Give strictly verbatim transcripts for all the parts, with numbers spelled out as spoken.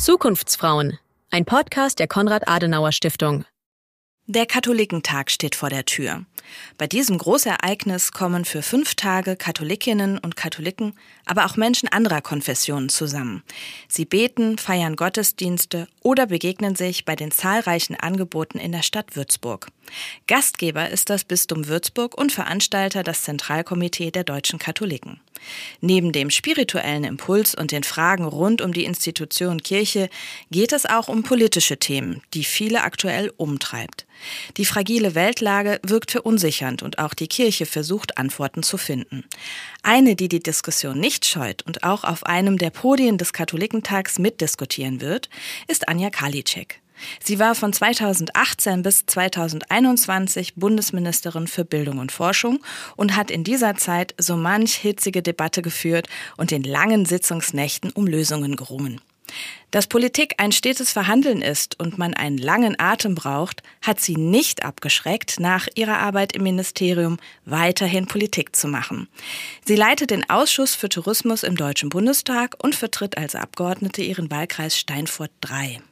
Zukunftsfrauen, ein Podcast der Konrad-Adenauer-Stiftung. Der Katholikentag steht vor der Tür. Bei diesem Großereignis kommen für fünf Tage Katholikinnen und Katholiken, aber auch Menschen anderer Konfessionen zusammen. Sie beten, feiern Gottesdienste oder begegnen sich bei den zahlreichen Angeboten in der Stadt Würzburg. Gastgeber ist das Bistum Würzburg und Veranstalter das Zentralkomitee der deutschen Katholiken. Neben dem spirituellen Impuls und den Fragen rund um die Institution Kirche geht es auch um politische Themen, die viele aktuell umtreibt. Die fragile Weltlage wirkt verunsichernd und auch die Kirche versucht, Antworten zu finden. Eine, die die Diskussion nicht scheut und auch auf einem der Podien des Katholikentags mitdiskutieren wird, ist Anja Karliczek. Sie war von zweitausendachtzehn bis zweitausendeinundzwanzig Bundesministerin für Bildung und Forschung und hat in dieser Zeit so manch hitzige Debatte geführt und in langen Sitzungsnächten um Lösungen gerungen. Dass Politik ein stetes Verhandeln ist und man einen langen Atem braucht, hat sie nicht abgeschreckt, nach ihrer Arbeit im Ministerium weiterhin Politik zu machen. Sie leitet den Ausschuss für Tourismus im Deutschen Bundestag und vertritt als Abgeordnete ihren Wahlkreis Steinfurt drei.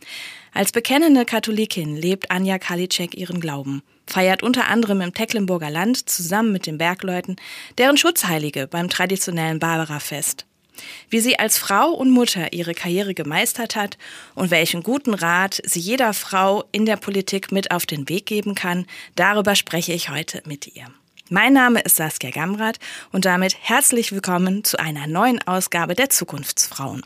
Als bekennende Katholikin lebt Anja Karliczek ihren Glauben, feiert unter anderem im Tecklenburger Land zusammen mit den Bergleuten deren Schutzheilige beim traditionellen Barbara-Fest. Wie sie als Frau und Mutter ihre Karriere gemeistert hat und welchen guten Rat sie jeder Frau in der Politik mit auf den Weg geben kann, darüber spreche ich heute mit ihr. Mein Name ist Saskia Gamrat und damit herzlich willkommen zu einer neuen Ausgabe der Zukunftsfrauen.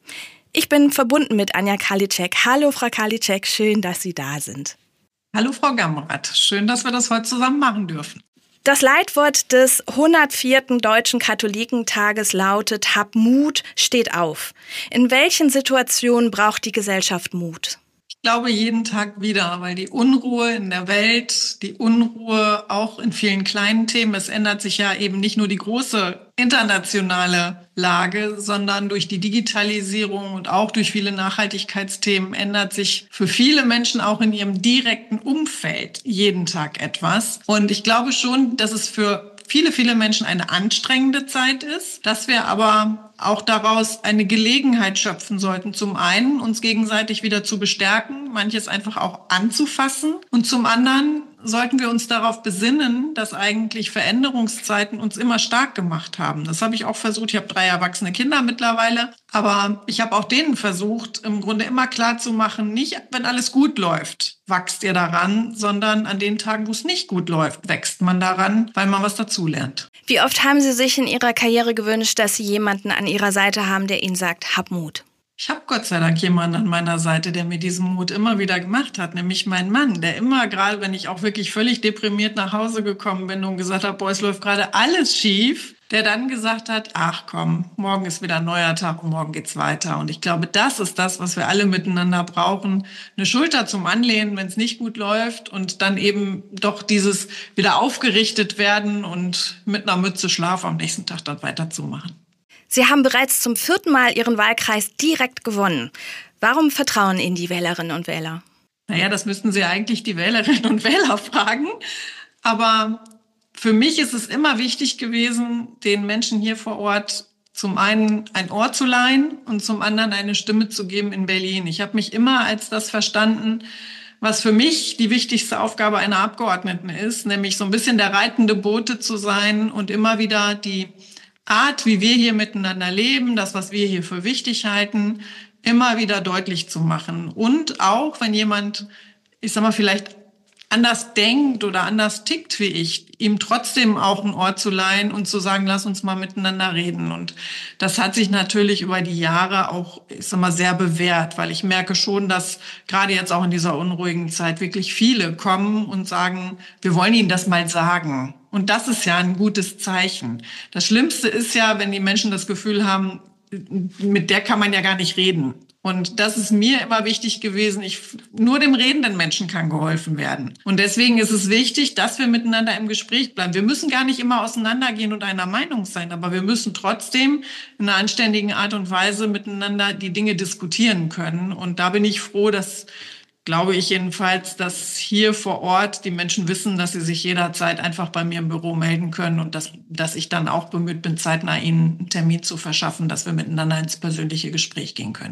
Ich bin verbunden mit Anja Karliczek. Hallo, Frau Karliczek, schön, dass Sie da sind. Hallo, Frau Gamrat. Schön, dass wir das heute zusammen machen dürfen. Das Leitwort des hundertvierten Deutschen Katholikentages lautet: Hab Mut, steht auf. In welchen Situationen braucht die Gesellschaft Mut? Ich glaube jeden Tag wieder, weil die Unruhe in der Welt, die Unruhe auch in vielen kleinen Themen, es ändert sich ja eben nicht nur die große internationale Lage, sondern durch die Digitalisierung und auch durch viele Nachhaltigkeitsthemen ändert sich für viele Menschen auch in ihrem direkten Umfeld jeden Tag etwas. Und ich glaube schon, dass es für viele, viele Menschen eine anstrengende Zeit ist, dass wir aber auch daraus eine Gelegenheit schöpfen sollten. Zum einen, uns gegenseitig wieder zu bestärken, manches einfach auch anzufassen. Und zum anderen sollten wir uns darauf besinnen, dass eigentlich Veränderungszeiten uns immer stark gemacht haben. Das habe ich auch versucht. Ich habe drei erwachsene Kinder mittlerweile. Aber ich habe auch denen versucht, im Grunde immer klar zu machen, nicht, wenn alles gut läuft, wächst ihr daran, sondern an den Tagen, wo es nicht gut läuft, wächst man daran, weil man was dazulernt. Wie oft haben Sie sich in Ihrer Karriere gewünscht, dass Sie jemanden an Ihrer Seite haben, der Ihnen sagt, hab Mut? Ich habe Gott sei Dank jemanden an meiner Seite, der mir diesen Mut immer wieder gemacht hat, nämlich mein Mann, der immer, gerade wenn ich auch wirklich völlig deprimiert nach Hause gekommen bin und gesagt habe, boah, es läuft gerade alles schief, der dann gesagt hat, ach komm, morgen ist wieder ein neuer Tag und morgen geht's weiter. Und ich glaube, das ist das, was wir alle miteinander brauchen. Eine Schulter zum Anlehnen, wenn es nicht gut läuft und dann eben doch dieses wieder aufgerichtet werden und mit einer Mütze Schlaf am nächsten Tag dann weiterzumachen. Sie haben bereits zum vierten Mal Ihren Wahlkreis direkt gewonnen. Warum vertrauen Ihnen die Wählerinnen und Wähler? Naja, das müssten Sie eigentlich die Wählerinnen und Wähler fragen. Aber für mich ist es immer wichtig gewesen, den Menschen hier vor Ort zum einen ein Ohr zu leihen und zum anderen eine Stimme zu geben in Berlin. Ich habe mich immer als das verstanden, was für mich die wichtigste Aufgabe einer Abgeordneten ist, nämlich so ein bisschen der reitende Bote zu sein und immer wieder die Art, wie wir hier miteinander leben, das, was wir hier für wichtig halten, immer wieder deutlich zu machen. Und auch, wenn jemand, ich sag mal, vielleicht anders denkt oder anders tickt wie ich, ihm trotzdem auch ein Ohr zu leihen und zu sagen, lass uns mal miteinander reden. Und das hat sich natürlich über die Jahre auch, ich sag mal, sehr bewährt, weil ich merke schon, dass gerade jetzt auch in dieser unruhigen Zeit wirklich viele kommen und sagen, wir wollen Ihnen das mal sagen. Und das ist ja ein gutes Zeichen. Das Schlimmste ist ja, wenn die Menschen das Gefühl haben, mit der kann man ja gar nicht reden. Und das ist mir immer wichtig gewesen. Ich, nur dem redenden Menschen kann geholfen werden. Und deswegen ist es wichtig, dass wir miteinander im Gespräch bleiben. Wir müssen gar nicht immer auseinandergehen und einer Meinung sein, aber wir müssen trotzdem in einer anständigen Art und Weise miteinander die Dinge diskutieren können. Und da bin ich froh, dass, glaube ich jedenfalls, dass hier vor Ort die Menschen wissen, dass sie sich jederzeit einfach bei mir im Büro melden können und dass, dass ich dann auch bemüht bin, zeitnah ihnen einen Termin zu verschaffen, dass wir miteinander ins persönliche Gespräch gehen können.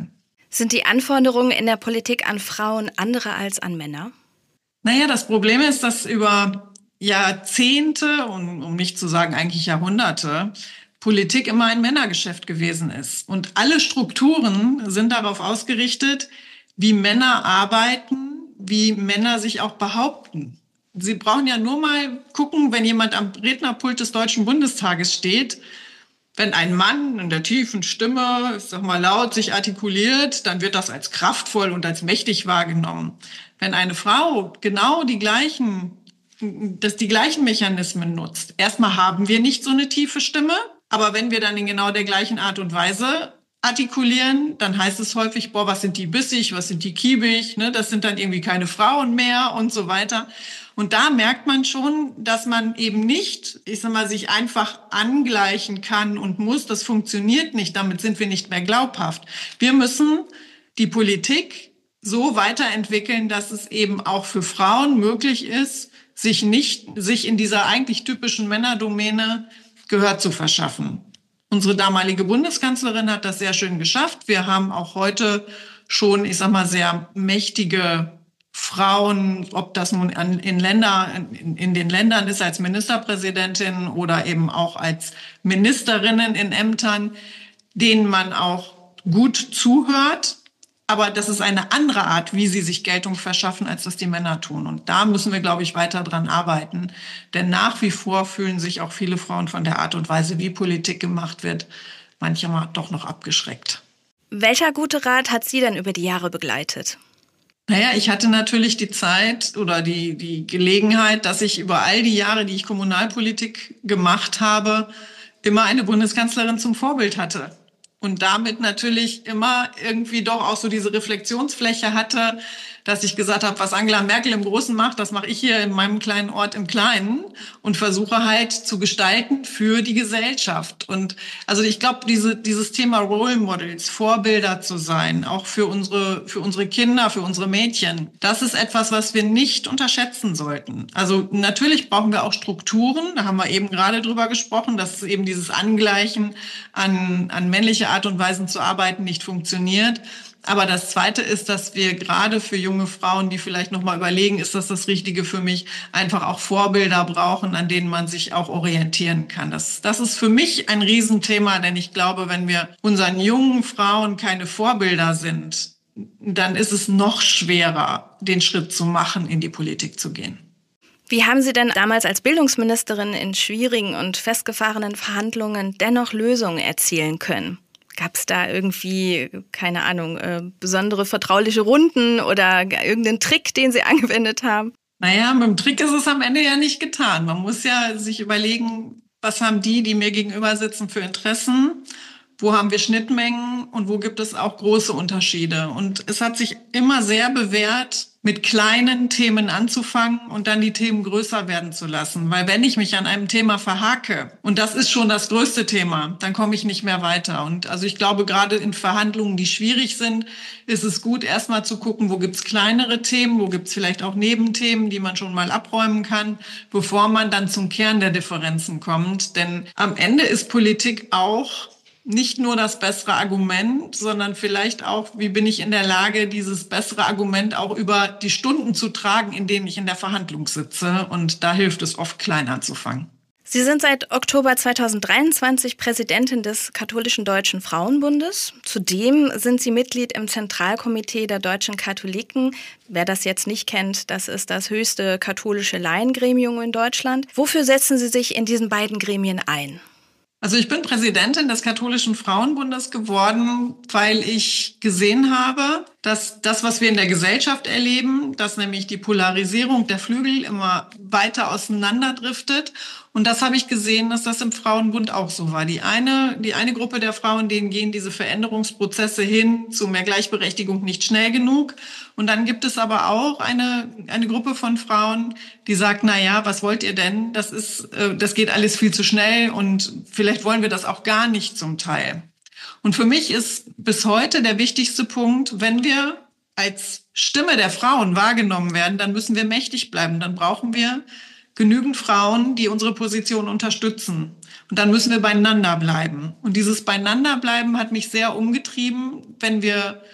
Sind die Anforderungen in der Politik an Frauen andere als an Männer? Naja, das Problem ist, dass über Jahrzehnte, und um nicht zu sagen eigentlich Jahrhunderte, Politik immer ein Männergeschäft gewesen ist. Und alle Strukturen sind darauf ausgerichtet, wie Männer arbeiten, wie Männer sich auch behaupten. Sie brauchen ja nur mal gucken, wenn jemand am Rednerpult des Deutschen Bundestages steht, wenn ein Mann in der tiefen Stimme, ich sag mal laut, sich artikuliert, dann wird das als kraftvoll und als mächtig wahrgenommen. Wenn eine Frau genau die gleichen, dass die gleichen Mechanismen nutzt, erstmal haben wir nicht so eine tiefe Stimme, aber wenn wir dann in genau der gleichen Art und Weise artikulieren, dann heißt es häufig, boah, was sind die bissig, was sind die kiebig, ne? Das sind dann irgendwie keine Frauen mehr und so weiter. Und da merkt man schon, dass man eben nicht, ich sag mal, sich einfach angleichen kann und muss. Das funktioniert nicht. Damit sind wir nicht mehr glaubhaft. Wir müssen die Politik so weiterentwickeln, dass es eben auch für Frauen möglich ist, sich nicht, sich in dieser eigentlich typischen Männerdomäne Gehör zu verschaffen. Unsere damalige Bundeskanzlerin hat das sehr schön geschafft. Wir haben auch heute schon, ich sag mal, sehr mächtige Frauen, ob das nun in, Länder, in, in den Ländern ist als Ministerpräsidentin oder eben auch als Ministerinnen in Ämtern, denen man auch gut zuhört. Aber das ist eine andere Art, wie sie sich Geltung verschaffen, als das die Männer tun. Und da müssen wir, glaube ich, weiter dran arbeiten. Denn nach wie vor fühlen sich auch viele Frauen von der Art und Weise, wie Politik gemacht wird, manchmal doch noch abgeschreckt. Welcher gute Rat hat Sie denn über die Jahre begleitet? Naja, ich hatte natürlich die Zeit oder die, die Gelegenheit, dass ich über all die Jahre, die ich Kommunalpolitik gemacht habe, immer eine Bundeskanzlerin zum Vorbild hatte. Und damit natürlich immer irgendwie doch auch so diese Reflexionsfläche hatte, dass ich gesagt habe, was Angela Merkel im Großen macht, das mache ich hier in meinem kleinen Ort im Kleinen und versuche halt zu gestalten für die Gesellschaft. Und also ich glaube, diese, dieses Thema Role Models, Vorbilder zu sein, auch für unsere, für unsere Kinder, für unsere Mädchen, das ist etwas, was wir nicht unterschätzen sollten. Also natürlich brauchen wir auch Strukturen, da haben wir eben gerade drüber gesprochen, dass eben dieses Angleichen an, an männliche Art und Weisen zu arbeiten nicht funktioniert. Aber das Zweite ist, dass wir gerade für junge Frauen, die vielleicht noch mal überlegen, ist das das Richtige für mich, einfach auch Vorbilder brauchen, an denen man sich auch orientieren kann. Das, das ist für mich ein Riesenthema, denn ich glaube, wenn wir unseren jungen Frauen keine Vorbilder sind, dann ist es noch schwerer, den Schritt zu machen, in die Politik zu gehen. Wie haben Sie denn damals als Bildungsministerin in schwierigen und festgefahrenen Verhandlungen dennoch Lösungen erzielen können? Gab es da irgendwie, keine Ahnung, äh, besondere vertrauliche Runden oder irgendeinen Trick, den Sie angewendet haben? Naja, mit dem Trick ist es am Ende ja nicht getan. Man muss ja sich überlegen, was haben die, die mir gegenüber sitzen, für Interessen? Wo haben wir Schnittmengen und wo gibt es auch große Unterschiede? Und es hat sich immer sehr bewährt, mit kleinen Themen anzufangen und dann die Themen größer werden zu lassen. Weil wenn ich mich an einem Thema verhake, und das ist schon das größte Thema, dann komme ich nicht mehr weiter. Und also ich glaube, gerade in Verhandlungen, die schwierig sind, ist es gut, erstmal zu gucken, wo gibt's kleinere Themen, wo gibt's vielleicht auch Nebenthemen, die man schon mal abräumen kann, bevor man dann zum Kern der Differenzen kommt. Denn am Ende ist Politik auch nicht nur das bessere Argument, sondern vielleicht auch, wie bin ich in der Lage, dieses bessere Argument auch über die Stunden zu tragen, in denen ich in der Verhandlung sitze. Und da hilft es oft, klein anzufangen. Sie sind seit Oktober zweitausenddreiundzwanzig Präsidentin des Katholischen Deutschen Frauenbundes. Zudem sind Sie Mitglied im Zentralkomitee der deutschen Katholiken. Wer das jetzt nicht kennt, das ist das höchste katholische Laiengremium in Deutschland. Wofür setzen Sie sich in diesen beiden Gremien ein? Also ich bin Präsidentin des Katholischen Frauenbundes geworden, weil ich gesehen habe, dass das, was wir in der Gesellschaft erleben, dass nämlich die Polarisierung der Flügel immer weiter auseinanderdriftet. Und das habe ich gesehen, dass das im Frauenbund auch so war. Die eine, die eine Gruppe der Frauen, denen gehen diese Veränderungsprozesse hin zu mehr Gleichberechtigung nicht schnell genug. Und dann gibt es aber auch eine, eine Gruppe von Frauen, die sagt, na ja, was wollt ihr denn? Das ist, das geht alles viel zu schnell und vielleicht wollen wir das auch gar nicht zum Teil. Und für mich ist bis heute der wichtigste Punkt, wenn wir als Stimme der Frauen wahrgenommen werden, dann müssen wir mächtig bleiben. Dann brauchen wir genügend Frauen, die unsere Position unterstützen. Und dann müssen wir beieinander bleiben. Und dieses Beieinanderbleiben hat mich sehr umgetrieben, wenn wir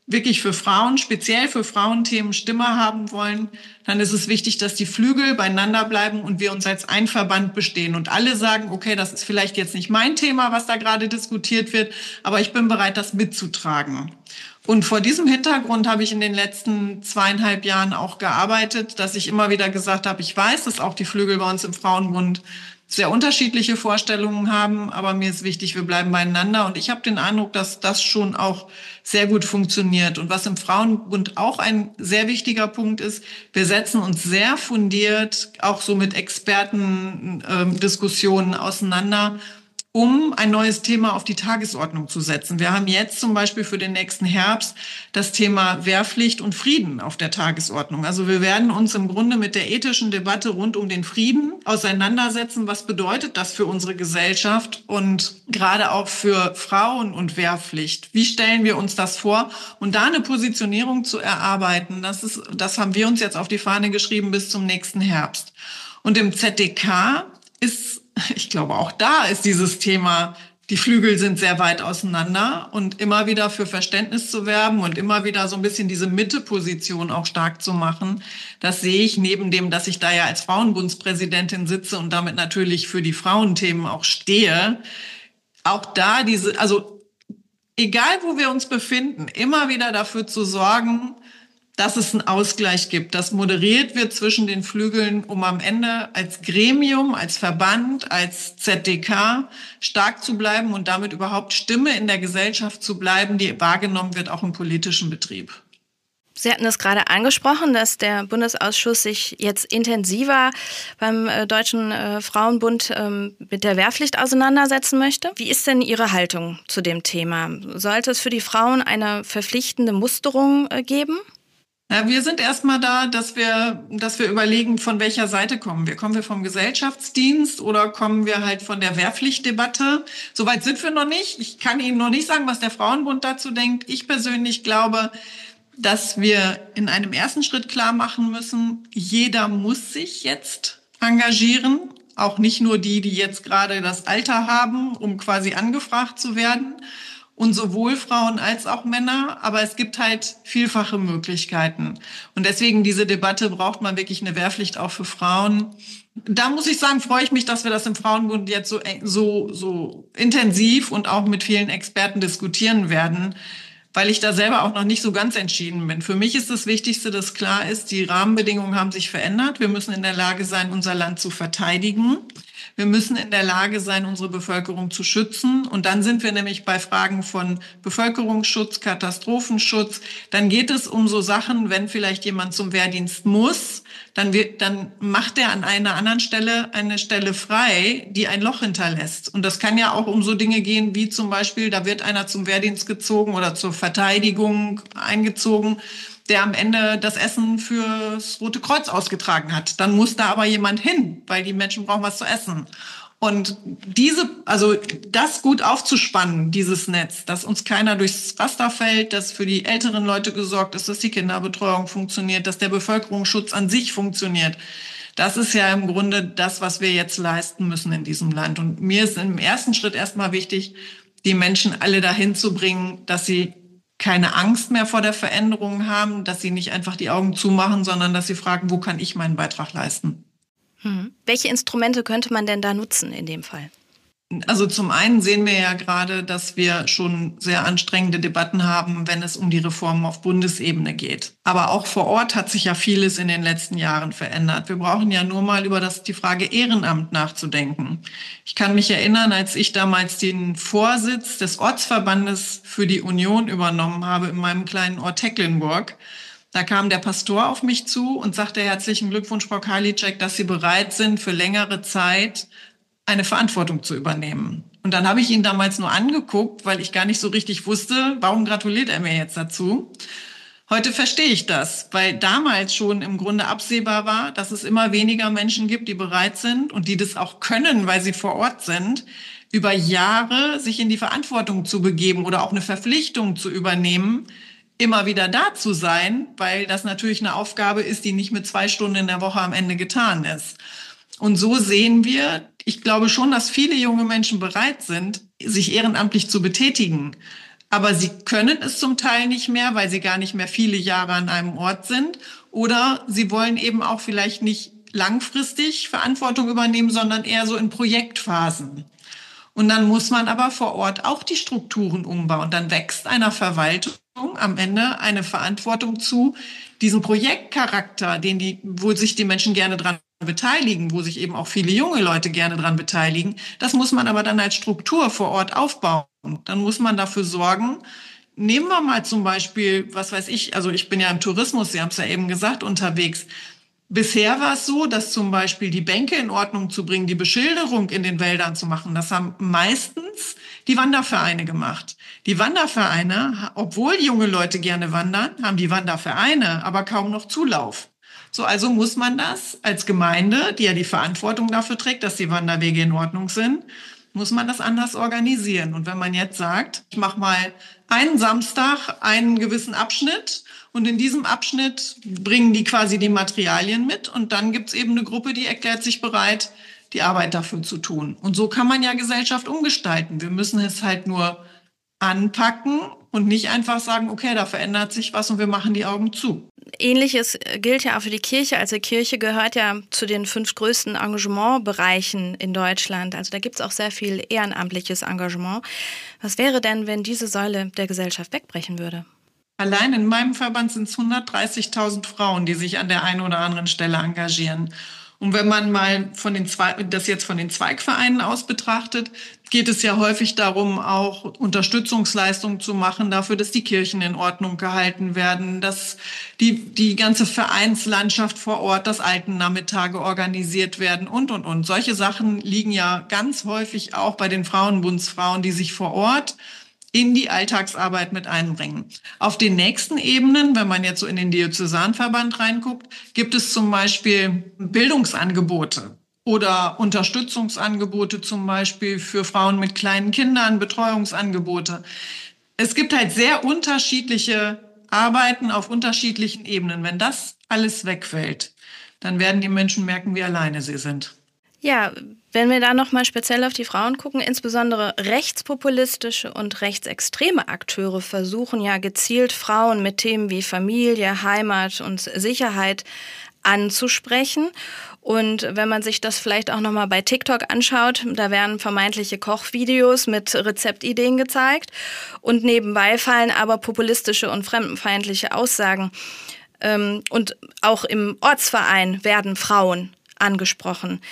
wirklich für Frauen, speziell für Frauenthemen Stimme haben wollen, dann ist es wichtig, dass die Flügel beieinander bleiben und wir uns als ein Verband bestehen und alle sagen, okay, das ist vielleicht jetzt nicht mein Thema, was da gerade diskutiert wird, aber ich bin bereit, das mitzutragen. Und vor diesem Hintergrund habe ich in den letzten zweieinhalb Jahren auch gearbeitet, dass ich immer wieder gesagt habe, ich weiß, dass auch die Flügel bei uns im Frauenbund sehr unterschiedliche Vorstellungen haben, aber mir ist wichtig, wir bleiben beieinander. Und ich habe den Eindruck, dass das schon auch sehr gut funktioniert. Und was im Frauenbund auch ein sehr wichtiger Punkt ist, wir setzen uns sehr fundiert, auch so mit Expertendiskussionen äh, auseinander, um ein neues Thema auf die Tagesordnung zu setzen. Wir haben jetzt zum Beispiel für den nächsten Herbst das Thema Wehrpflicht und Frieden auf der Tagesordnung. Also wir werden uns im Grunde mit der ethischen Debatte rund um den Frieden auseinandersetzen. Was bedeutet das für unsere Gesellschaft und gerade auch für Frauen und Wehrpflicht? Wie stellen wir uns das vor? Und da eine Positionierung zu erarbeiten, das ist, das haben wir uns jetzt auf die Fahne geschrieben bis zum nächsten Herbst. Und im Z D K ist, ich glaube, auch da ist dieses Thema, die Flügel sind sehr weit auseinander und immer wieder für Verständnis zu werben und immer wieder so ein bisschen diese Mitteposition auch stark zu machen. Das sehe ich neben dem, dass ich da ja als Frauenbundspräsidentin sitze und damit natürlich für die Frauenthemen auch stehe. Auch da diese, also egal wo wir uns befinden, immer wieder dafür zu sorgen, dass es einen Ausgleich gibt, dass moderiert wird zwischen den Flügeln, um am Ende als Gremium, als Verband, als Z D K stark zu bleiben und damit überhaupt Stimme in der Gesellschaft zu bleiben, die wahrgenommen wird, auch im politischen Betrieb. Sie hatten es gerade angesprochen, dass der Bundesausschuss sich jetzt intensiver beim äh, Deutschen äh, Frauenbund ähm, mit der Wehrpflicht auseinandersetzen möchte. Wie ist denn Ihre Haltung zu dem Thema? Sollte es für die Frauen eine verpflichtende Musterung äh, geben? Ja, wir sind erstmal da, dass wir, dass wir überlegen, von welcher Seite kommen wir. Kommen wir vom Gesellschaftsdienst oder kommen wir halt von der Wehrpflichtdebatte? Soweit sind wir noch nicht. Ich kann Ihnen noch nicht sagen, was der Frauenbund dazu denkt. Ich persönlich glaube, dass wir in einem ersten Schritt klar machen müssen, jeder muss sich jetzt engagieren. Auch nicht nur die, die jetzt gerade das Alter haben, um quasi angefragt zu werden. Und sowohl Frauen als auch Männer, aber es gibt halt vielfache Möglichkeiten. Und deswegen diese Debatte braucht man wirklich eine Wehrpflicht auch für Frauen. Da muss ich sagen, freue ich mich, dass wir das im Frauenbund jetzt so, so, so intensiv und auch mit vielen Experten diskutieren werden, weil ich da selber auch noch nicht so ganz entschieden bin. Für mich ist das Wichtigste, dass klar ist, die Rahmenbedingungen haben sich verändert. Wir müssen in der Lage sein, unser Land zu verteidigen. Wir müssen in der Lage sein, unsere Bevölkerung zu schützen. Und dann sind wir nämlich bei Fragen von Bevölkerungsschutz, Katastrophenschutz. Dann geht es um so Sachen, wenn vielleicht jemand zum Wehrdienst muss, dann, wird, dann macht er an einer anderen Stelle eine Stelle frei, die ein Loch hinterlässt. Und das kann ja auch um so Dinge gehen, wie zum Beispiel, da wird einer zum Wehrdienst gezogen oder zur Verteidigung eingezogen, der am Ende das Essen fürs Rote Kreuz ausgetragen hat. Dann muss da aber jemand hin, weil die Menschen brauchen was zu essen. Und diese, also das gut aufzuspannen, dieses Netz, dass uns keiner durchs Raster fällt, dass für die älteren Leute gesorgt ist, dass die Kinderbetreuung funktioniert, dass der Bevölkerungsschutz an sich funktioniert. Das ist ja im Grunde das, was wir jetzt leisten müssen in diesem Land. Und mir ist im ersten Schritt erstmal wichtig, die Menschen alle dahin zu bringen, dass sie keine Angst mehr vor der Veränderung haben, dass sie nicht einfach die Augen zumachen, sondern dass sie fragen, wo kann ich meinen Beitrag leisten? Hm. Welche Instrumente könnte man denn da nutzen in dem Fall? Also zum einen sehen wir ja gerade, dass wir schon sehr anstrengende Debatten haben, wenn es um die Reformen auf Bundesebene geht. Aber auch vor Ort hat sich ja vieles in den letzten Jahren verändert. Wir brauchen ja nur mal über das, die Frage Ehrenamt nachzudenken. Ich kann mich erinnern, als ich damals den Vorsitz des Ortsverbandes für die Union übernommen habe in meinem kleinen Ort Tecklenburg. Da kam der Pastor auf mich zu und sagte, herzlichen Glückwunsch, Frau Karliczek, dass Sie bereit sind, für längere Zeit eine Verantwortung zu übernehmen. Und dann habe ich ihn damals nur angeguckt, weil ich gar nicht so richtig wusste, warum gratuliert er mir jetzt dazu. Heute verstehe ich das, weil damals schon im Grunde absehbar war, dass es immer weniger Menschen gibt, die bereit sind und die das auch können, weil sie vor Ort sind, über Jahre sich in die Verantwortung zu begeben oder auch eine Verpflichtung zu übernehmen, immer wieder da zu sein, weil das natürlich eine Aufgabe ist, die nicht mit zwei Stunden in der Woche am Ende getan ist. Und so sehen wir, ich glaube schon, dass viele junge Menschen bereit sind, sich ehrenamtlich zu betätigen. aber sie können es zum Teil nicht mehr, weil sie gar nicht mehr viele Jahre an einem Ort sind. Oder sie wollen eben auch vielleicht nicht langfristig Verantwortung übernehmen, sondern eher so in Projektphasen. Und dann muss man aber vor Ort auch die Strukturen umbauen. Dann wächst einer Verwaltung am Ende eine Verantwortung zu, diesen Projektcharakter, den die, wo sich die Menschen gerne dran beteiligen, wo sich eben auch viele junge Leute gerne dran beteiligen. Das muss man aber dann als Struktur vor Ort aufbauen. Dann muss man dafür sorgen, nehmen wir mal zum Beispiel, was weiß ich, also ich bin ja im Tourismus, Sie haben es ja eben gesagt, unterwegs. Bisher war es so, dass zum Beispiel die Bänke in Ordnung zu bringen, die Beschilderung in den Wäldern zu machen, das haben meistens die Wandervereine gemacht. Die Wandervereine, obwohl junge Leute gerne wandern, haben die Wandervereine aber kaum noch Zulauf. So, also muss man das als Gemeinde, die ja die Verantwortung dafür trägt, dass die Wanderwege in Ordnung sind, muss man das anders organisieren. Und wenn man jetzt sagt, ich mache mal einen Samstag einen gewissen Abschnitt und in diesem Abschnitt bringen die quasi die Materialien mit und dann gibt's eben eine Gruppe, die erklärt sich bereit, die Arbeit dafür zu tun. Und so kann man ja Gesellschaft umgestalten. Wir müssen es halt nur anpacken und nicht einfach sagen, okay, da verändert sich was und wir machen die Augen zu. Ähnliches gilt ja auch für die Kirche. Also Kirche gehört ja zu den fünf größten Engagementbereichen in Deutschland. Also da gibt es auch sehr viel ehrenamtliches Engagement. Was wäre denn, wenn diese Säule der Gesellschaft wegbrechen würde? Allein in meinem Verband sind es hundertdreißigtausend Frauen, die sich an der einen oder anderen Stelle engagieren. Und wenn man mal von den Zwei- das jetzt von den Zweigvereinen aus betrachtet, geht es ja häufig darum, auch Unterstützungsleistungen zu machen dafür, dass die Kirchen in Ordnung gehalten werden, dass die, die ganze Vereinslandschaft vor Ort, dass Altennachmittage organisiert werden und, und, und. Solche Sachen liegen ja ganz häufig auch bei den Frauenbundsfrauen, die sich vor Ort in die Alltagsarbeit mit einbringen. Auf den nächsten Ebenen, wenn man jetzt so in den Diözesanverband reinguckt, gibt es zum Beispiel Bildungsangebote oder Unterstützungsangebote zum Beispiel für Frauen mit kleinen Kindern, Betreuungsangebote. Es gibt halt sehr unterschiedliche Arbeiten auf unterschiedlichen Ebenen. Wenn das alles wegfällt, dann werden die Menschen merken, wie alleine sie sind. Ja, wenn wir da nochmal speziell auf die Frauen gucken, insbesondere rechtspopulistische und rechtsextreme Akteure versuchen ja gezielt Frauen mit Themen wie Familie, Heimat und Sicherheit anzusprechen. Und wenn man sich das vielleicht auch nochmal bei TikTok anschaut, da werden vermeintliche Kochvideos mit Rezeptideen gezeigt und nebenbei fallen aber populistische und fremdenfeindliche Aussagen. Und auch im Ortsverein werden Frauen angesprochen.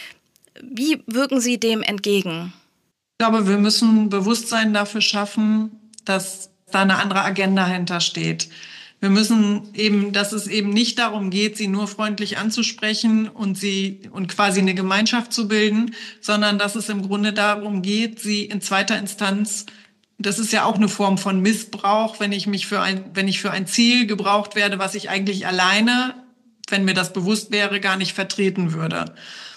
Wie wirken Sie dem entgegen? Ich glaube, wir müssen Bewusstsein dafür schaffen, dass da eine andere Agenda hintersteht. Wir müssen eben, dass es eben nicht darum geht, sie nur freundlich anzusprechen und sie und quasi eine Gemeinschaft zu bilden, sondern dass es im Grunde darum geht, sie in zweiter Instanz, das ist ja auch eine Form von Missbrauch, wenn ich mich für ein, wenn ich für ein Ziel gebraucht werde, was ich eigentlich alleine, wenn mir das bewusst wäre, gar nicht vertreten würde.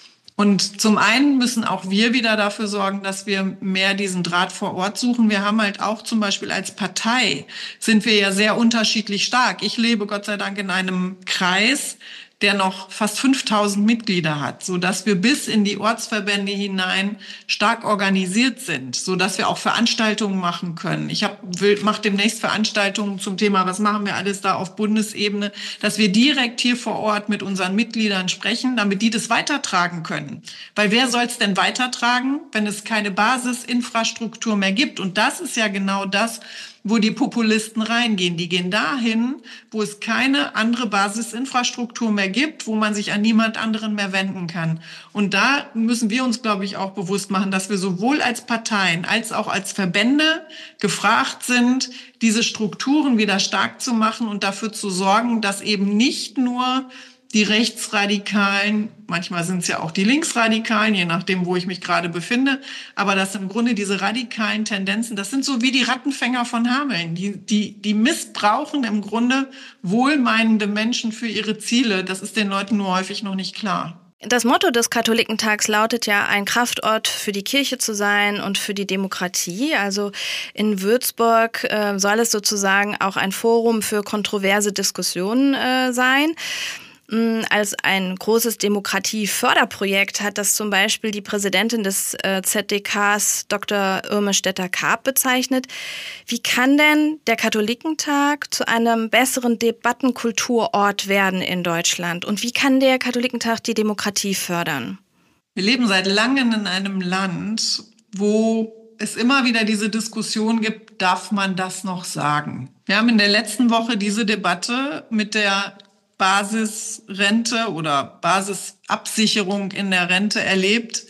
Und zum einen müssen auch wir wieder dafür sorgen, dass wir mehr diesen Draht vor Ort suchen. Wir haben halt auch zum Beispiel als Partei sind wir ja sehr unterschiedlich stark. Ich lebe Gott sei Dank in einem Kreis, der noch fast fünftausend Mitglieder hat, so dass wir bis in die Ortsverbände hinein stark organisiert sind, so dass wir auch Veranstaltungen machen können. Ich habe will mache demnächst Veranstaltungen zum Thema, was machen wir alles da auf Bundesebene, dass wir direkt hier vor Ort mit unseren Mitgliedern sprechen, damit die das weitertragen können. Weil wer soll es denn weitertragen, wenn es keine Basisinfrastruktur mehr gibt? Und das ist ja genau das, wo die Populisten reingehen. Die gehen dahin, wo es keine andere Basisinfrastruktur mehr gibt, wo man sich an niemand anderen mehr wenden kann. Und da müssen wir uns, glaube ich, auch bewusst machen, dass wir sowohl als Parteien als auch als Verbände gefragt sind, diese Strukturen wieder stark zu machen und dafür zu sorgen, dass eben nicht nur die Rechtsradikalen, manchmal sind es ja auch die Linksradikalen, je nachdem, wo ich mich gerade befinde, aber dass im Grunde diese radikalen Tendenzen, das sind so wie die Rattenfänger von Hameln, die, die, die missbrauchen im Grunde wohlmeinende Menschen für ihre Ziele. Das ist den Leuten nur häufig noch nicht klar. Das Motto des Katholikentags lautet ja, ein Kraftort für die Kirche zu sein und für die Demokratie. Also in Würzburg äh, soll es sozusagen auch ein Forum für kontroverse Diskussionen äh, sein. als ein großes Demokratieförderprojekt hat das zum Beispiel die Präsidentin des äh, Z D Ks, Doktor Irme Stetter-Karp, bezeichnet. Wie kann denn der Katholikentag zu einem besseren Debattenkulturort werden in Deutschland? Und wie kann der Katholikentag die Demokratie fördern? Wir leben seit langem in einem Land, wo es immer wieder diese Diskussion gibt, darf man das noch sagen? Wir haben in der letzten Woche diese Debatte mit der Basisrente oder Basisabsicherung in der Rente erlebt,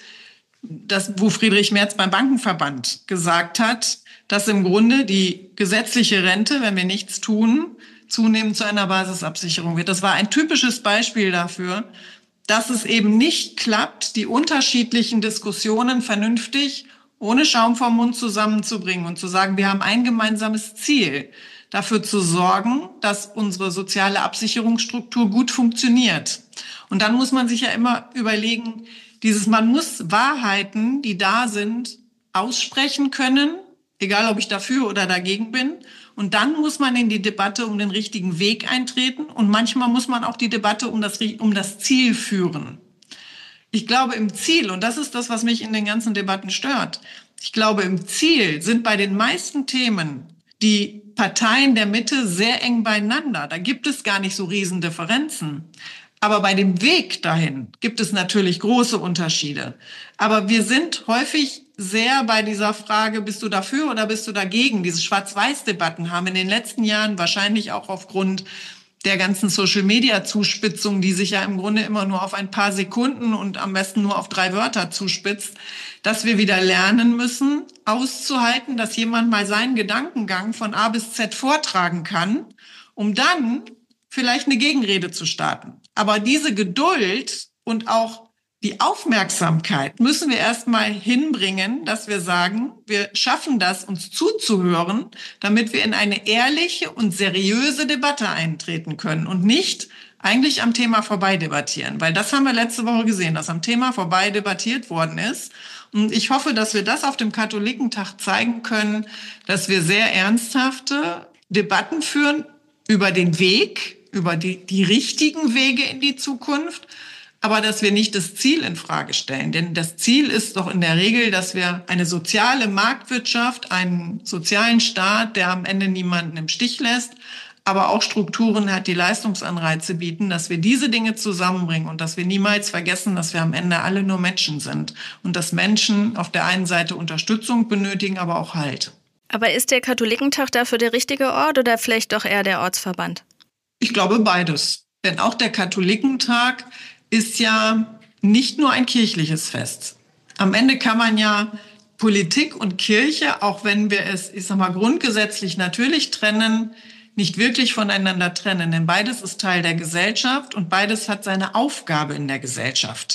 das, wo Friedrich Merz beim Bankenverband gesagt hat, dass im Grunde die gesetzliche Rente, wenn wir nichts tun, zunehmend zu einer Basisabsicherung wird. Das war ein typisches Beispiel dafür, dass es eben nicht klappt, die unterschiedlichen Diskussionen vernünftig ohne Schaum vom Mund zusammenzubringen und zu sagen, wir haben ein gemeinsames Ziel, dafür zu sorgen, dass unsere soziale Absicherungsstruktur gut funktioniert. Und dann muss man sich ja immer überlegen, dieses, man muss Wahrheiten, die da sind, aussprechen können, egal ob ich dafür oder dagegen bin. Und dann muss man in die Debatte um den richtigen Weg eintreten. Und manchmal muss man auch die Debatte um das, um das Ziel führen. Ich glaube, im Ziel, und das ist das, was mich in den ganzen Debatten stört, ich glaube, im Ziel sind bei den meisten Themen die Parteien der Mitte sehr eng beieinander. Da gibt es gar nicht so riesen Differenzen. Aber bei dem Weg dahin gibt es natürlich große Unterschiede. Aber wir sind häufig sehr bei dieser Frage, bist du dafür oder bist du dagegen? Diese Schwarz-Weiß-Debatten haben in den letzten Jahren wahrscheinlich auch aufgrund der ganzen Social-Media-Zuspitzung, die sich ja im Grunde immer nur auf ein paar Sekunden und am besten nur auf drei Wörter zuspitzt, dass wir wieder lernen müssen, auszuhalten, dass jemand mal seinen Gedankengang von A bis Z vortragen kann, um dann vielleicht eine Gegenrede zu starten. Aber diese Geduld und auch die Aufmerksamkeit müssen wir erstmal hinbringen, dass wir sagen, wir schaffen das, uns zuzuhören, damit wir in eine ehrliche und seriöse Debatte eintreten können und nicht eigentlich am Thema vorbei debattieren. Weil das haben wir letzte Woche gesehen, dass am Thema vorbei debattiert worden ist. Und ich hoffe, dass wir das auf dem Katholikentag zeigen können, dass wir sehr ernsthafte Debatten führen über den Weg, über die, die richtigen Wege in die Zukunft, aber dass wir nicht das Ziel in Frage stellen. Denn das Ziel ist doch in der Regel, dass wir eine soziale Marktwirtschaft, einen sozialen Staat, der am Ende niemanden im Stich lässt, aber auch Strukturen hat, die Leistungsanreize bieten, dass wir diese Dinge zusammenbringen und dass wir niemals vergessen, dass wir am Ende alle nur Menschen sind und dass Menschen auf der einen Seite Unterstützung benötigen, aber auch Halt. Aber ist der Katholikentag dafür der richtige Ort oder vielleicht doch eher der Ortsverband? Ich glaube beides. Denn auch der Katholikentag ist ja nicht nur ein kirchliches Fest. Am Ende kann man ja Politik und Kirche, auch wenn wir es, ich sag mal, grundgesetzlich natürlich trennen, nicht wirklich voneinander trennen. Denn beides ist Teil der Gesellschaft und beides hat seine Aufgabe in der Gesellschaft.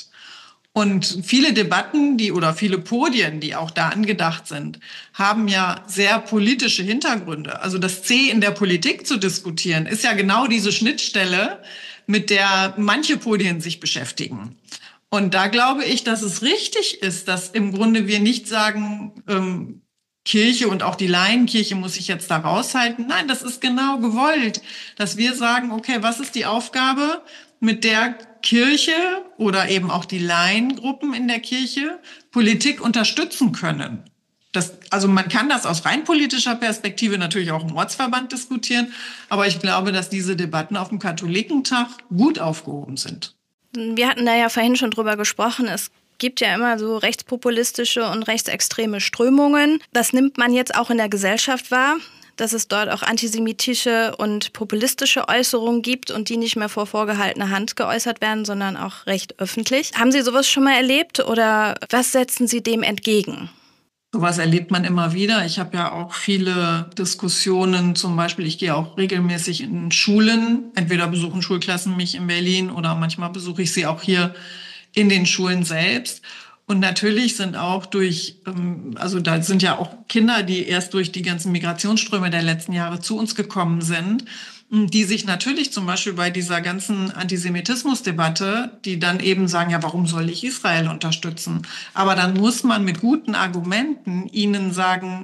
Und viele Debatten, die oder viele Podien, die auch da angedacht sind, haben ja sehr politische Hintergründe. Also das C in der Politik zu diskutieren, ist ja genau diese Schnittstelle, mit der manche Podien sich beschäftigen. Und da glaube ich, dass es richtig ist, dass im Grunde wir nicht sagen, ähm, Kirche und auch die Laienkirche muss sich jetzt da raushalten. Nein, das ist genau gewollt, dass wir sagen, okay, was ist die Aufgabe, mit der Kirche oder eben auch die Laiengruppen in der Kirche Politik unterstützen können. Das, also man kann das aus rein politischer Perspektive natürlich auch im Ortsverband diskutieren, aber ich glaube, dass diese Debatten auf dem Katholikentag gut aufgehoben sind. Wir hatten da ja vorhin schon drüber gesprochen, es gibt ja immer so rechtspopulistische und rechtsextreme Strömungen. Das nimmt man jetzt auch in der Gesellschaft wahr, dass es dort auch antisemitische und populistische Äußerungen gibt und die nicht mehr vor vorgehaltener Hand geäußert werden, sondern auch recht öffentlich. Haben Sie sowas schon mal erlebt oder was setzen Sie dem entgegen? Sowas erlebt man immer wieder. Ich habe ja auch viele Diskussionen, zum Beispiel, ich gehe auch regelmäßig in Schulen. Entweder besuchen Schulklassen mich in Berlin oder manchmal besuche ich sie auch hier in den Schulen selbst. Und natürlich sind auch durch, also da sind ja auch Kinder, die erst durch die ganzen Migrationsströme der letzten Jahre zu uns gekommen sind, die sich natürlich zum Beispiel bei dieser ganzen Antisemitismusdebatte, die dann eben sagen, ja, warum soll ich Israel unterstützen? Aber dann muss man mit guten Argumenten ihnen sagen,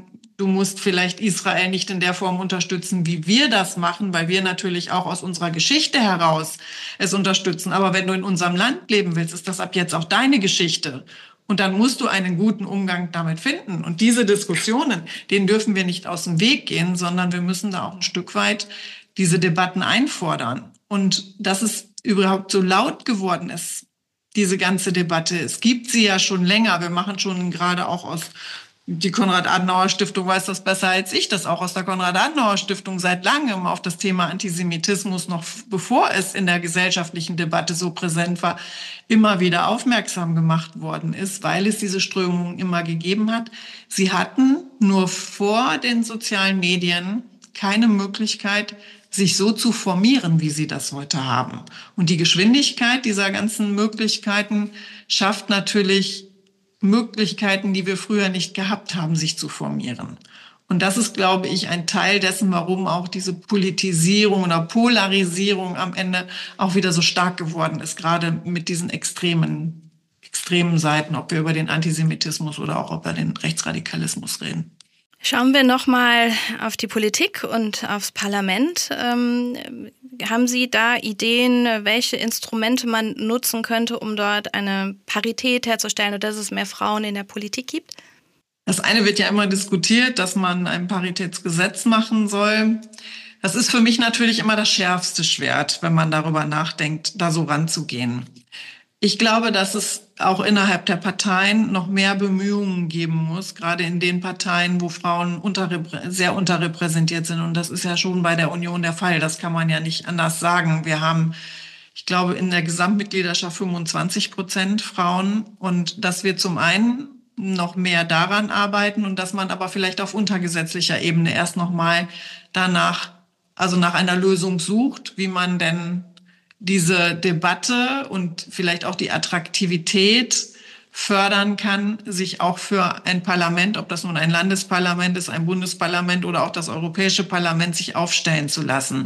du musst vielleicht Israel nicht in der Form unterstützen, wie wir das machen, weil wir natürlich auch aus unserer Geschichte heraus es unterstützen. Aber wenn du in unserem Land leben willst, ist das ab jetzt auch deine Geschichte. Und dann musst du einen guten Umgang damit finden. Und diese Diskussionen, denen dürfen wir nicht aus dem Weg gehen, sondern wir müssen da auch ein Stück weit diese Debatten einfordern. Und dass es überhaupt so laut geworden ist, diese ganze Debatte, es gibt sie ja schon länger. Wir machen schon gerade auch aus, die Konrad-Adenauer-Stiftung weiß das besser als ich, das auch aus der Konrad-Adenauer-Stiftung seit langem auf das Thema Antisemitismus, noch bevor es in der gesellschaftlichen Debatte so präsent war, immer wieder aufmerksam gemacht worden ist, weil es diese Strömungen immer gegeben hat. Sie hatten nur vor den sozialen Medien keine Möglichkeit, sich so zu formieren, wie sie das heute haben. Und die Geschwindigkeit dieser ganzen Möglichkeiten schafft natürlich Möglichkeiten, die wir früher nicht gehabt haben, sich zu formieren. Und das ist, glaube ich, ein Teil dessen, warum auch diese Politisierung oder Polarisierung am Ende auch wieder so stark geworden ist, gerade mit diesen extremen, extremen Seiten, ob wir über den Antisemitismus oder auch über den Rechtsradikalismus reden. Schauen wir nochmal auf die Politik und aufs Parlament. Ähm, haben Sie da Ideen, welche Instrumente man nutzen könnte, um dort eine Parität herzustellen oder dass es mehr Frauen in der Politik gibt? Das eine wird ja immer diskutiert, dass man ein Paritätsgesetz machen soll. Das ist für mich natürlich immer das schärfste Schwert, wenn man darüber nachdenkt, da so ranzugehen. Ich glaube, dass es auch innerhalb der Parteien noch mehr Bemühungen geben muss, gerade in den Parteien, wo Frauen unterreprä- sehr unterrepräsentiert sind. Und das ist ja schon bei der Union der Fall. Das kann man ja nicht anders sagen. Wir haben, ich glaube, in der Gesamtmitgliedschaft fünfundzwanzig Prozent Frauen. Und dass wir zum einen noch mehr daran arbeiten und dass man aber vielleicht auf untergesetzlicher Ebene erst noch mal danach, also nach einer Lösung sucht, wie man denn diese Debatte und vielleicht auch die Attraktivität fördern kann, sich auch für ein Parlament, ob das nun ein Landesparlament ist, ein Bundesparlament oder auch das Europäische Parlament, sich aufstellen zu lassen.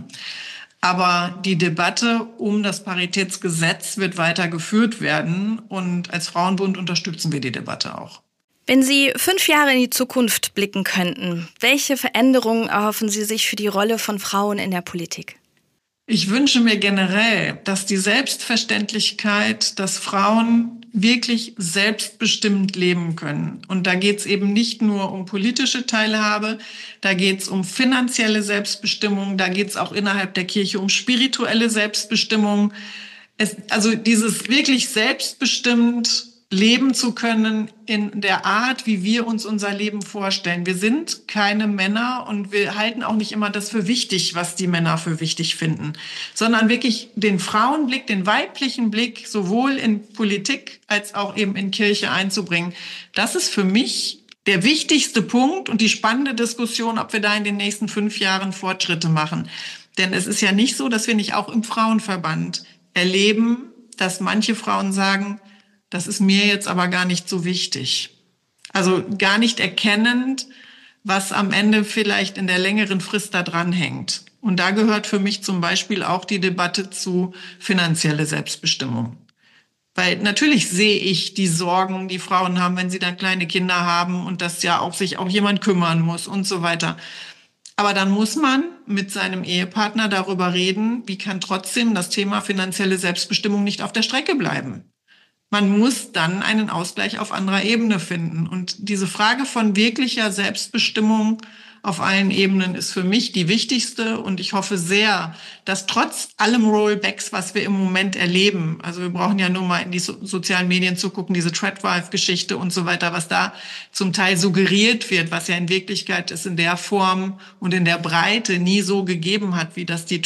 Aber die Debatte um das Paritätsgesetz wird weiter geführt werden und als Frauenbund unterstützen wir die Debatte auch. Wenn Sie fünf Jahre in die Zukunft blicken könnten, welche Veränderungen erhoffen Sie sich für die Rolle von Frauen in der Politik? Ich wünsche mir generell, dass die Selbstverständlichkeit, dass Frauen wirklich selbstbestimmt leben können. Und da geht es eben nicht nur um politische Teilhabe, da geht es um finanzielle Selbstbestimmung, da geht es auch innerhalb der Kirche um spirituelle Selbstbestimmung. Es, also dieses wirklich selbstbestimmt leben zu können in der Art, wie wir uns unser Leben vorstellen. Wir sind keine Männer und wir halten auch nicht immer das für wichtig, was die Männer für wichtig finden, sondern wirklich den Frauenblick, den weiblichen Blick sowohl in Politik als auch eben in Kirche einzubringen. Das ist für mich der wichtigste Punkt und die spannende Diskussion, ob wir da in den nächsten fünf Jahren Fortschritte machen. Denn es ist ja nicht so, dass wir nicht auch im Frauenverband erleben, dass manche Frauen sagen, das ist mir jetzt aber gar nicht so wichtig. Also gar nicht erkennend, was am Ende vielleicht in der längeren Frist da dran hängt. Und da gehört für mich zum Beispiel auch die Debatte zu finanzielle Selbstbestimmung. Weil natürlich sehe ich die Sorgen, die Frauen haben, wenn sie dann kleine Kinder haben und dass ja auch sich auch jemand kümmern muss und so weiter. Aber dann muss man mit seinem Ehepartner darüber reden, wie kann trotzdem das Thema finanzielle Selbstbestimmung nicht auf der Strecke bleiben. Man muss dann einen Ausgleich auf anderer Ebene finden. Und diese Frage von wirklicher Selbstbestimmung auf allen Ebenen ist für mich die wichtigste. Und ich hoffe sehr, dass trotz allem Rollbacks, was wir im Moment erleben, also wir brauchen ja nur mal in die so- sozialen Medien zu gucken, diese Tradwife-Geschichte und so weiter, was da zum Teil suggeriert wird, was ja in Wirklichkeit es in der Form und in der Breite nie so gegeben hat, wie das die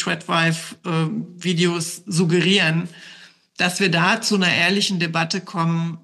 Tradwife-Videos suggerieren, dass wir da zu einer ehrlichen Debatte kommen,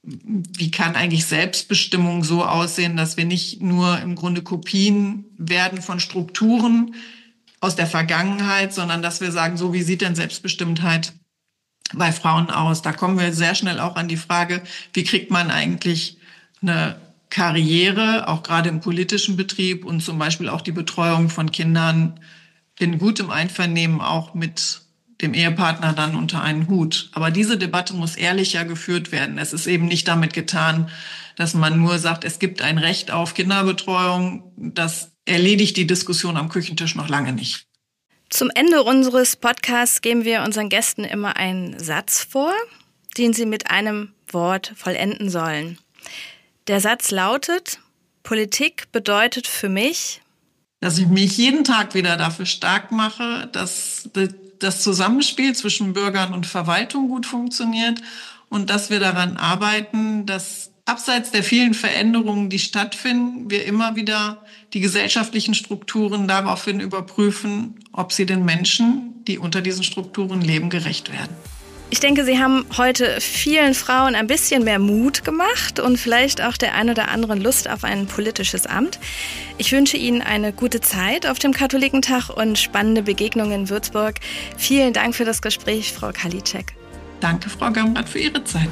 wie kann eigentlich Selbstbestimmung so aussehen, dass wir nicht nur im Grunde Kopien werden von Strukturen aus der Vergangenheit, sondern dass wir sagen, so wie sieht denn Selbstbestimmtheit bei Frauen aus? Da kommen wir sehr schnell auch an die Frage, wie kriegt man eigentlich eine Karriere, auch gerade im politischen Betrieb und zum Beispiel auch die Betreuung von Kindern in gutem Einvernehmen auch mit dem Ehepartner dann unter einen Hut. Aber diese Debatte muss ehrlicher geführt werden. Es ist eben nicht damit getan, dass man nur sagt, es gibt ein Recht auf Kinderbetreuung. Das erledigt die Diskussion am Küchentisch noch lange nicht. Zum Ende unseres Podcasts geben wir unseren Gästen immer einen Satz vor, den sie mit einem Wort vollenden sollen. Der Satz lautet: Politik bedeutet für mich, dass ich mich jeden Tag wieder dafür stark mache, dass das Zusammenspiel zwischen Bürgern und Verwaltung gut funktioniert und dass wir daran arbeiten, dass abseits der vielen Veränderungen, die stattfinden, wir immer wieder die gesellschaftlichen Strukturen daraufhin überprüfen, ob sie den Menschen, die unter diesen Strukturen leben, gerecht werden. Ich denke, Sie haben heute vielen Frauen ein bisschen mehr Mut gemacht und vielleicht auch der ein oder anderen Lust auf ein politisches Amt. Ich wünsche Ihnen eine gute Zeit auf dem Katholikentag und spannende Begegnungen in Würzburg. Vielen Dank für das Gespräch, Frau Karliczek. Danke, Frau Gamrat, für Ihre Zeit.